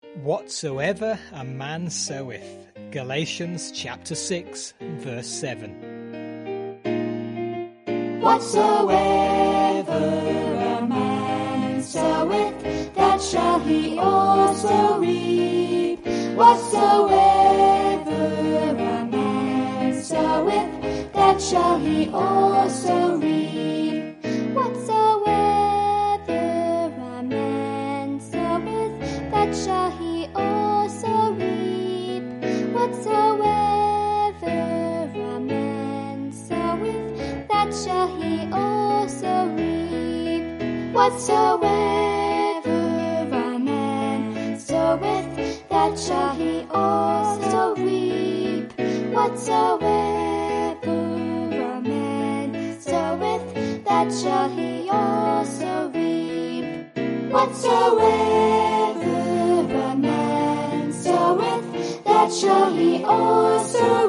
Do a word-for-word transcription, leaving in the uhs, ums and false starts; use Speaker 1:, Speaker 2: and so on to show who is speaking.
Speaker 1: Whatsoever a man soweth. Galatians chapter six, verse seven.
Speaker 2: Whatsoever a man soweth, that shall he also reap. Whatsoever a man soweth, that shall he also reap.
Speaker 3: Whatsoever a man soweth, that shall he also reap. Whatsoever a man soweth, that shall he also reap.
Speaker 2: Whatsoever a man soweth, that shall he also reap. Whatsoever a man soweth, that shall he also reap. Whatsoever a man soweth, that shall he also